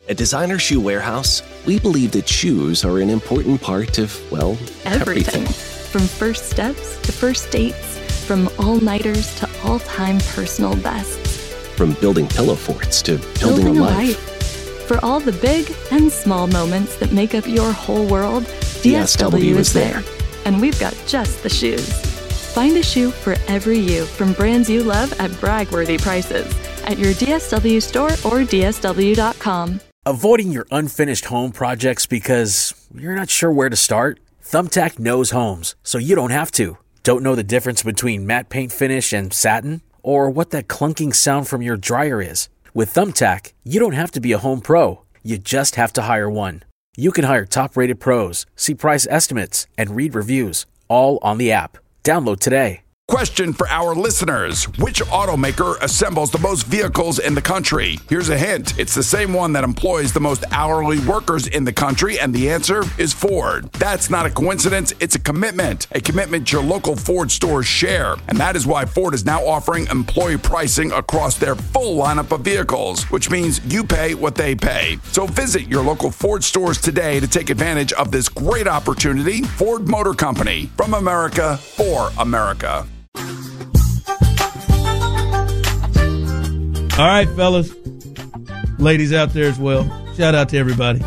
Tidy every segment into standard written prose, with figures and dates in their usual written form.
At Designer Shoe Warehouse, we believe that shoes are an important part of, well, everything. From first steps to first dates, from all-nighters to all-time personal bests. From building pillow forts to building a life. For all the big and small moments that make up your whole world, DSW is there. And we've got just the shoes. Find a shoe for every you from brands you love at brag-worthy prices at your DSW store or DSW.com. Avoiding your unfinished home projects because you're not sure where to start? Thumbtack knows homes, so you don't have to. Don't know the difference between matte paint finish and satin? Or what that clunking sound from your dryer is? With Thumbtack, you don't have to be a home pro. You just have to hire one. You can hire top-rated pros, see price estimates, and read reviews, all on the app. Download today. Question for our listeners. Which automaker assembles the most vehicles in the country? Here's a hint. It's the same one that employs the most hourly workers in the country, and the answer is Ford. That's not a coincidence. It's a commitment your local Ford stores share. And that is why Ford is now offering employee pricing across their full lineup of vehicles, which means you pay what they pay. So visit your local Ford stores today to take advantage of this great opportunity. Ford Motor Company, from America, for America. All right, fellas, ladies out there as well. Shout out to everybody.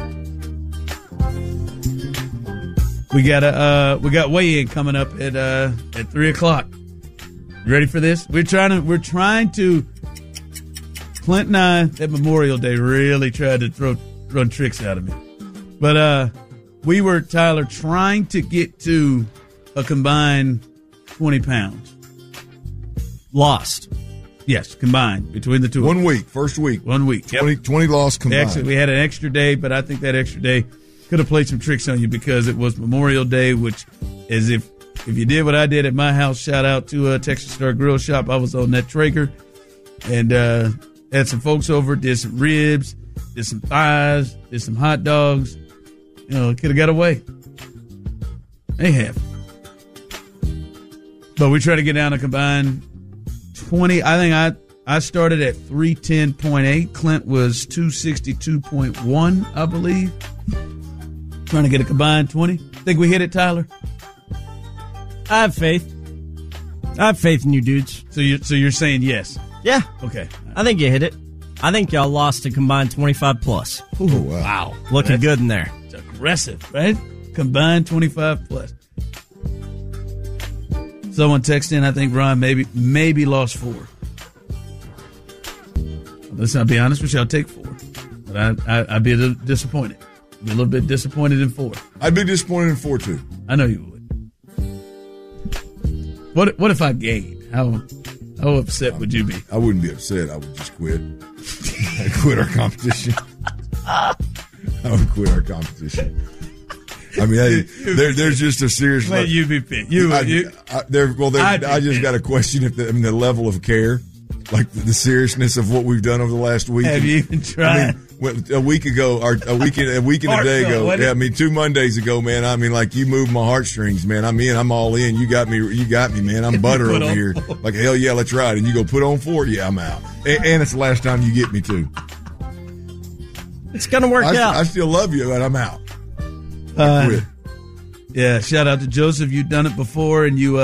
We got weigh-in coming up at 3:00. You ready for this? We're trying to. Clint and I at Memorial Day really tried to run tricks out of me, but we were, Tyler, trying to get to a combined 20 pounds. Lost. Yes, combined between the two. 1 week, first week. 1 week. 20 lost combined. Actually, we had an extra day, but I think that extra day could have played some tricks on you because it was Memorial Day, which is if you did what I did at my house, shout out to Texas Star Grill Shop. I was on that Traeger and had some folks over, did some ribs, did some thighs, did some hot dogs. You know, could have got away. They have. But we try to get down a combined 20. I think I started at 310.8. Clint was 262.1, I believe. Trying to get a combined 20. Think we hit it, Tyler? I have faith. I have faith in you dudes. So you're saying yes? Yeah. Okay. I think you hit it. I think y'all lost a combined 25 plus. Ooh, wow. Looking good in there. It's aggressive, right? Combined 25 plus. Someone texted in, I think Ron maybe lost 4. Let's not be honest with you, I'll take 4. But I'd be a little disappointed. Be a little bit disappointed in 4. I'd be disappointed in 4 too. I know you would. What if I gained? How upset would you be? I wouldn't be upset. I would just quit. I'd quit our competition. I would quit our competition. I mean, there's just a serious. Let you be fit. I just got to question if the level of care, like the seriousness of what we've done over the last week. Have you even tried? I mean, a week ago, or a week and a day ago. Yeah, I mean, 2 Mondays ago, man. I mean, like you moved my heartstrings, man. I'm in. I'm all in. You got me, man. I'm butter over here. Like hell yeah, let's ride. And you go put on 4. Yeah, I'm out. And it's the last time you get me too. It's gonna work out. I still love you, but I'm out. Yeah, shout out to Joseph. You've done it before, and you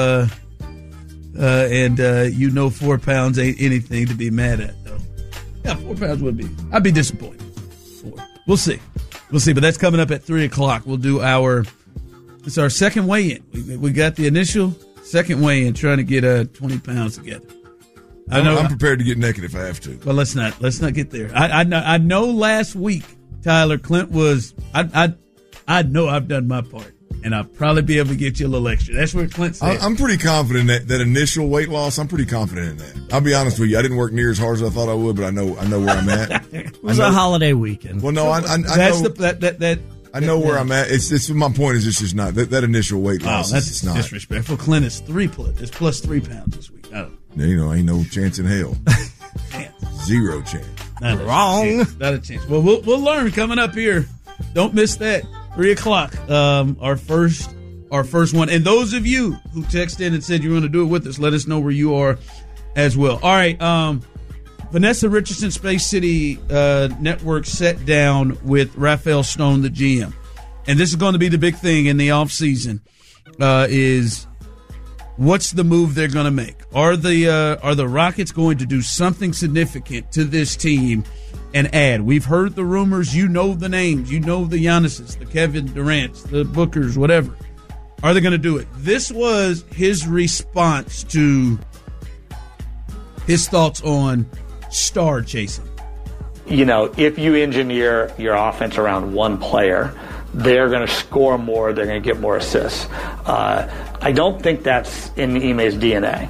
4 pounds ain't anything to be mad at, though. Yeah, 4 pounds would be. I'd be disappointed. 4. We'll see, but that's coming up at 3:00. We'll do it's our second weigh-in. We got the initial second weigh-in, trying to get 20 pounds together. I know I'm prepared to get naked if I have to. But let's not get there. I know last week, Tyler, Clint was. I know I've done my part, and I'll probably be able to get you a little extra. That's what Clint said. I'm pretty confident that initial weight loss. I'm pretty confident in that. I'll be honest with you. I didn't work near as hard as I thought I would, but I know where I'm at. It was a holiday weekend. Well, no, I know where I'm at. It's my point is it's just not that initial weight loss. That's not disrespectful. Clint is plus 3 pounds this week. Ain't no chance in hell. Zero chance. Not wrong. Not a chance. Well, we'll learn coming up here. Don't miss that. 3:00. Our first one. And those of you who text in and said you want to do it with us, let us know where you are as well. All right. Vanessa Richardson, Space City Network, sat down with Rafael Stone, the GM. And this is going to be the big thing in the offseason, is what's the move they're going to make? Are the Rockets going to do something significant to this team and add? We've heard the rumors. You know the names. You know the Giannis's, the Kevin Durant's, the Bookers, whatever. Are they going to do it? This was his response to his thoughts on star chasing. You know, if you engineer your offense around one player, they're going to score more, they're going to get more assists. I don't think that's in Ime's DNA.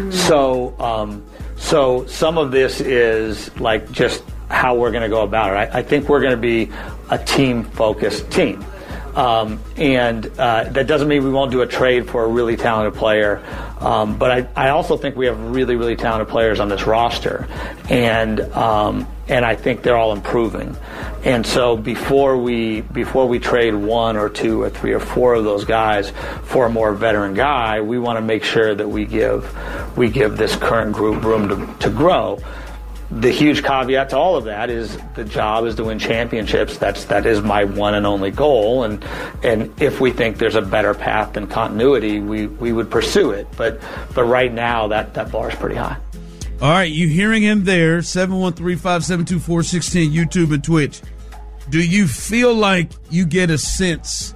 So some of this is like just how we're going to go about it. I think we're going to be a team-focused team. And that doesn't mean we won't do a trade for a really talented player. But I also think we have really, really talented players on this roster. And I think they're all improving. And so before we trade one or two or three or four of those guys for a more veteran guy, we want to make sure that we give this current group room to grow. The huge caveat to all of that is the job is to win championships. That is my one and only goal. And if we think there's a better path than continuity, we would pursue it. But right now that bar is pretty high. All right, you hearing him there, 713-572-4610, YouTube and Twitch. Do you feel like you get a sense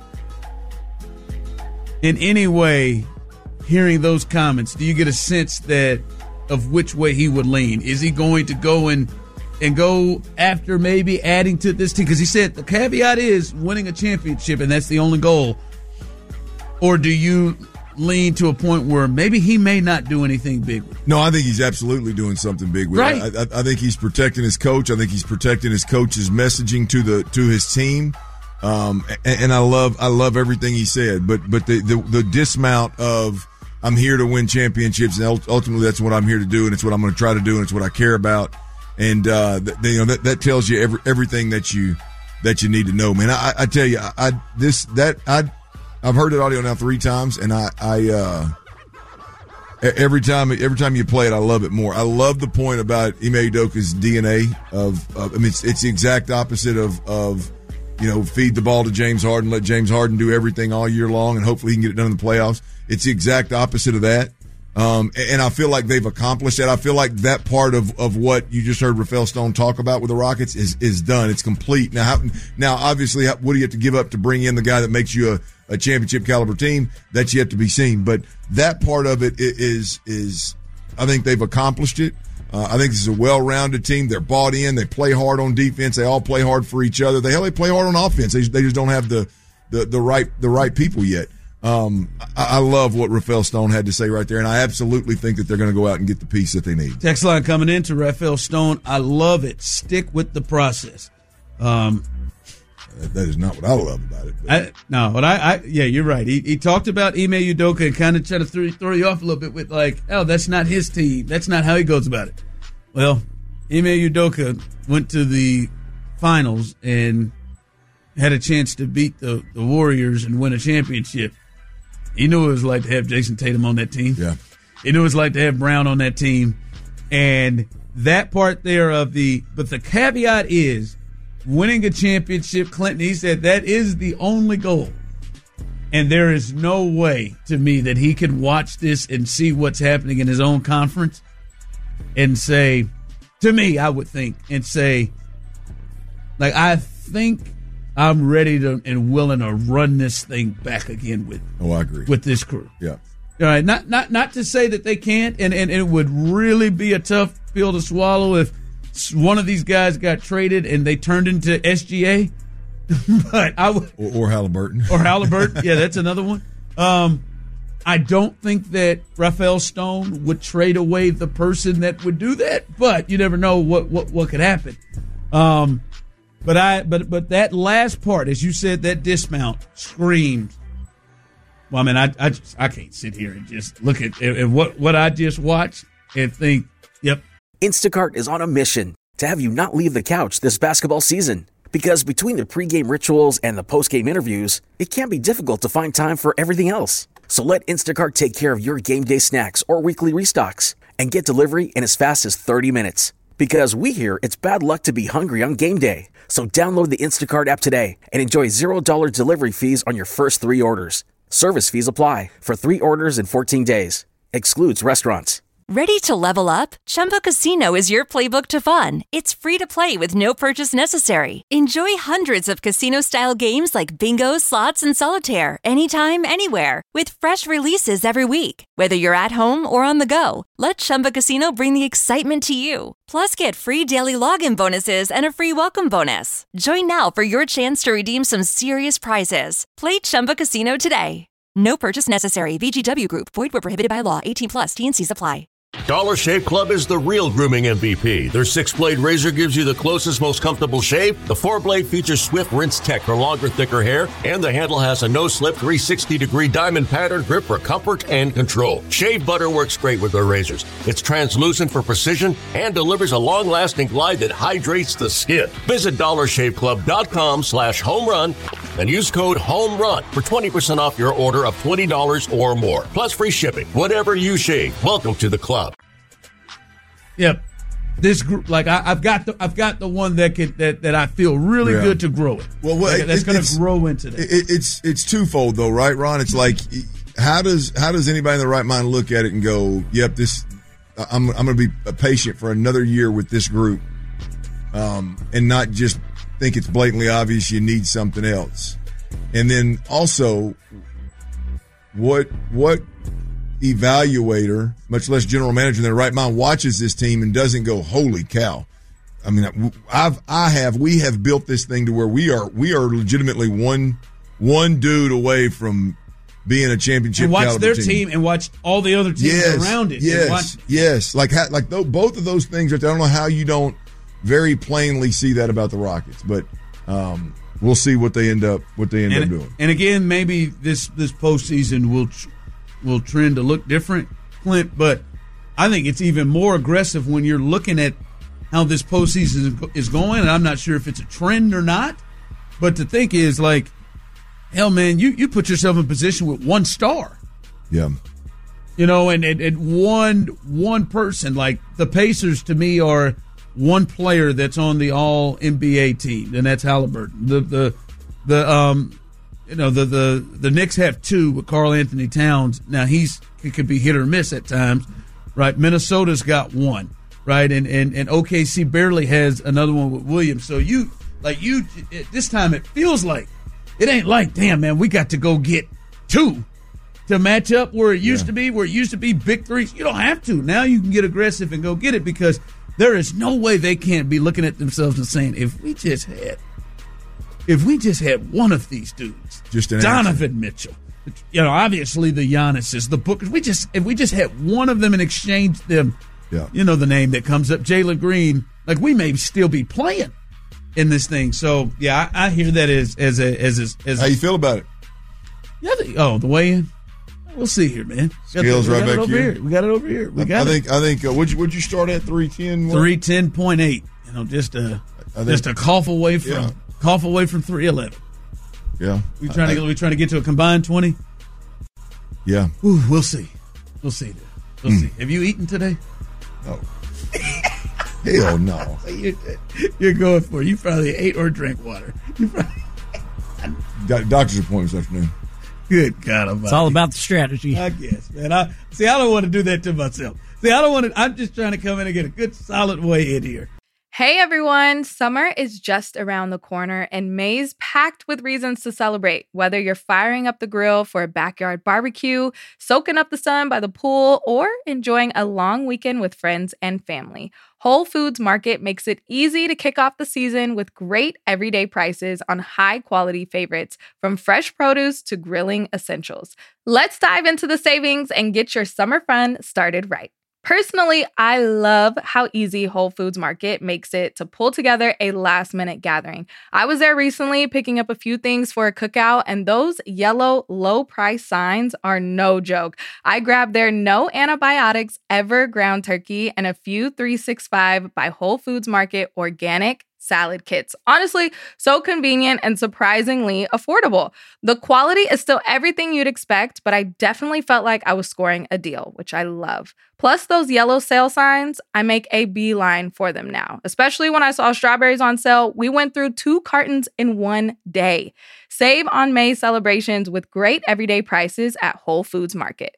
in any way hearing those comments? Do you get a sense that of which way he would lean? Is he going to go and go after maybe adding to this team? Because he said the caveat is winning a championship, and that's the only goal. Or do you lean to a point where maybe he may not do anything big with it? No, I think he's absolutely doing something big with it. I think he's protecting his coach. I think he's protecting his coach's messaging to his team. And I love everything he said. But the dismount of I'm here to win championships, and ultimately that's what I'm here to do, and it's what I'm going to try to do, and it's what I care about. And that tells you everything that you need to know, man. I tell you, I've heard that audio now 3 times, and every time you play it, I love it more. I love the point about Ime Udoka's DNA it's the exact opposite of feed the ball to James Harden, let James Harden do everything all year long, and hopefully he can get it done in the playoffs. It's the exact opposite of that. And I feel like they've accomplished that. I feel like that part of what you just heard Rafael Stone talk about with the Rockets is done. It's complete. Now, obviously, what do you have to give up to bring in the guy that makes you a championship caliber team? That's yet to be seen. But that part of it is I think they've accomplished it. I think this is a well-rounded team. They're bought in. They play hard on defense. They all play hard for each other. They play hard on offense. They just don't have the right people yet. I love what Rafael Stone had to say right there, and I absolutely think that they're going to go out and get the piece that they need. Text line coming in to Rafael Stone. I love it. Stick with the process. That is not what I love about it. Yeah, you're right. He talked about Ime Udoka and kind of trying to throw you off a little bit with that's not his team. That's not how he goes about it. Well, Ime Udoka went to the finals and had a chance to beat the Warriors and win a championship. He knew what it was like to have Jason Tatum on that team. Yeah. He knew what it was like to have Brown on that team. And that part there but the caveat is winning a championship. Clinton, he said that is the only goal. And there is no way to me that he can watch this and see what's happening in his own conference and say, to me, I would think, and say, I think I'm ready to and willing to run this thing back again with. Oh, I agree. With this crew. Yeah. All right. Not to say that they can't, and it would really be a tough pill to swallow if one of these guys got traded and they turned into SGA. But I would, or Halliburton. Or Halliburton. Yeah, that's another one. I don't think that Rafael Stone would trade away the person that would do that, but you never know what could happen. But that last part, as you said, that dismount screamed. Well, I mean, I can't sit here and just look at what I just watched and think, yep. Instacart is on a mission to have you not leave the couch this basketball season. Because between the pregame rituals and the postgame interviews, it can be difficult to find time for everything else. So let Instacart take care of your game day snacks or weekly restocks and get delivery in as fast as 30 minutes. Because we hear it's bad luck to be hungry on game day. So download the Instacart app today and enjoy $0 delivery fees on your first 3 orders. Service fees apply for 3 orders in 14 days. Excludes restaurants. Ready to level up? Chumba Casino is your playbook to fun. It's free to play with no purchase necessary. Enjoy hundreds of casino-style games like bingo, slots, and solitaire anytime, anywhere. With fresh releases every week. Whether you're at home or on the go, let Chumba Casino bring the excitement to you. Plus, get free daily login bonuses and a free welcome bonus. Join now for your chance to redeem some serious prizes. Play Chumba Casino today. No purchase necessary. VGW Group. Void where prohibited by law. 18+. T&Cs apply. Dollar Shave Club is the real grooming MVP. Their 6-blade razor gives you the closest, most comfortable shave. The 4-blade features Swift Rinse Tech for longer, thicker hair. And the handle has a no-slip 360-degree diamond pattern grip for comfort and control. Shave butter works great with their razors. It's translucent for precision and delivers a long-lasting glide that hydrates the skin. Visit DollarShaveClub.com/homerun and use code HOMERUN for 20% off your order of $20 or more. Plus free shipping. Whatever you shave, welcome to the club. Yep, this group, like I've got the one that I feel really good to grow it. Well, that's going to grow into that. It's twofold though, right, Ron? It's like how does anybody in their right mind look at it and go, "Yep, this I'm going to be patient for another year with this group," and not just think it's blatantly obvious you need something else. And then also, what evaluator, much less general manager in their right mind, watches this team and doesn't go, "Holy cow!" I mean, we have built this thing to where we are legitimately one dude away from being a championship. And watch their team and watch all the other teams around it. Yes. Both of those things. I don't know how you don't very plainly see that about the Rockets, but we'll see what they end up doing. And again, maybe this postseason will trend to look different, Clint, but I think it's even more aggressive when you're looking at how this postseason is going, and I'm not sure if it's a trend or not, but to think is like, hell, man, you put yourself in position with one star. Yeah. You know, and one person, like the Pacers to me are one player that's on the All-NBA team, and that's Halliburton. The Knicks have 2 with Karl Anthony Towns. Now he could be hit or miss at times, right? Minnesota's got 1, right? And OKC barely has another one with Williams. So this time it feels like it ain't like, damn man, we got to go get 2 to match up where it used to be, big threes. You don't have to. Now you can get aggressive and go get it because there is no way they can't be looking at themselves and saying, if we just had one of these dudes, Donovan Mitchell, obviously the Giannis's, the Bookers, if we just had one of them and exchanged them, the name that comes up, Jalen Green, like we may still be playing in this thing. So yeah, I hear that as how you feel about it? Yeah, the weigh-in. We'll see here, man. Scales right back here. We got it over here. I think. Would you start at 310? 310.8. Just a cough away from. Cough away from 311. Yeah. We trying to get to a combined 20? Yeah. Ooh, we'll see. We'll see. See. Have you eaten today? No. Hell no. You're going for it. You probably ate or drank water. Doctor's appointment this afternoon. Good God Almighty. It's all about the strategy. I guess, man. I don't want to do that to myself. I'm just trying to come in and get a good solid way in here. Hey everyone, summer is just around the corner and May's packed with reasons to celebrate. Whether you're firing up the grill for a backyard barbecue, soaking up the sun by the pool, or enjoying a long weekend with friends and family, Whole Foods Market makes it easy to kick off the season with great everyday prices on high-quality favorites, from fresh produce to grilling essentials. Let's dive into the savings and get your summer fun started right. Personally, I love how easy Whole Foods Market makes it to pull together a last-minute gathering. I was there recently picking up a few things for a cookout, and those yellow low-price signs are no joke. I grabbed their no antibiotics ever ground turkey and a few 365 by Whole Foods Market organic salad kits. Honestly, so convenient and surprisingly affordable. The quality is still everything you'd expect, but I definitely felt like I was scoring a deal, which I love. Plus those yellow sale signs, I make a beeline for them now. Especially when I saw strawberries on sale, we went through 2 cartons in one day. Save on May celebrations with great everyday prices at Whole Foods Market.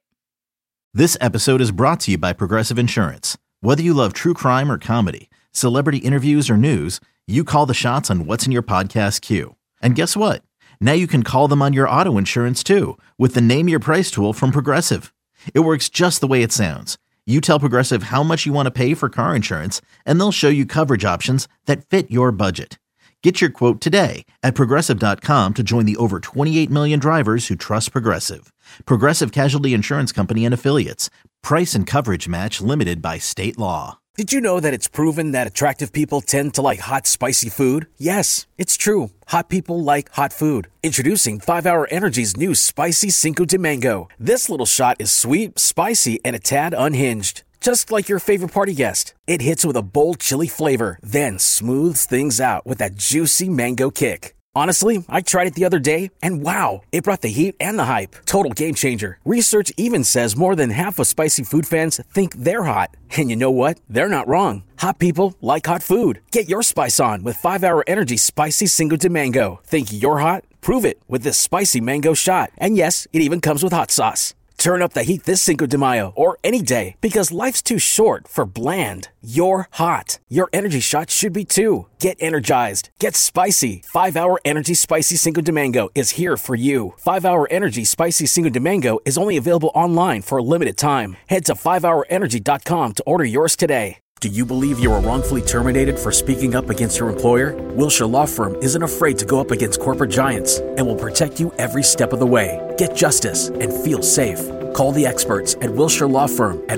This episode is brought to you by Progressive Insurance. Whether you love true crime or comedy, celebrity interviews or news, you call the shots on what's in your podcast queue. And guess what? Now you can call them on your auto insurance too with the Name Your Price tool from Progressive. It works just the way it sounds. You tell Progressive how much you want to pay for car insurance, and they'll show you coverage options that fit your budget. Get your quote today at Progressive.com to join the over 28 million drivers who trust Progressive. Progressive Casualty Insurance Company and Affiliates. Price and coverage match limited by state law. Did you know that it's proven that attractive people tend to like hot, spicy food? Yes, it's true. Hot people like hot food. Introducing 5-Hour Energy's new Spicy Cinco de Mango. This little shot is sweet, spicy, and a tad unhinged. Just like your favorite party guest. It hits with a bold chili flavor, then smooths things out with that juicy mango kick. Honestly, I tried it the other day, and wow, it brought the heat and the hype. Total game changer. Research even says more than half of spicy food fans think they're hot. And you know what? They're not wrong. Hot people like hot food. Get your spice on with 5-Hour Energy Spicy Cinco de Mango. Think you're hot? Prove it with this spicy mango shot. And yes, it even comes with hot sauce. Turn up the heat this Cinco de Mayo or any day because life's too short for bland. You're hot. Your energy shot should be too. Get energized. Get spicy. 5-Hour Energy Spicy Cinco de Mango is here for you. 5-Hour Energy Spicy Cinco de Mango is only available online for a limited time. Head to 5hourenergy.com to order yours today. Do you believe you were wrongfully terminated for speaking up against your employer? Wilshire Law Firm isn't afraid to go up against corporate giants and will protect you every step of the way. Get justice and feel safe. Call the experts at Wilshire Law Firm at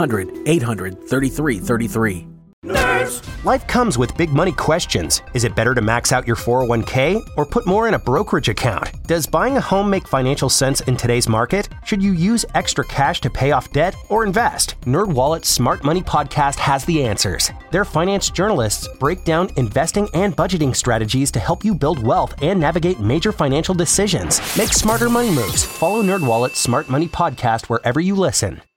1-800-800-3333. Nerds! Life comes with big money questions. Is it better to max out your 401k or put more in a brokerage account? Does buying a home make financial sense in today's market? Should you use extra cash to pay off debt or invest? NerdWallet's Smart Money Podcast has the answers. Their finance journalists break down investing and budgeting strategies to help you build wealth and navigate major financial decisions. Make smarter money moves. Follow NerdWallet's Smart Money Podcast wherever you listen.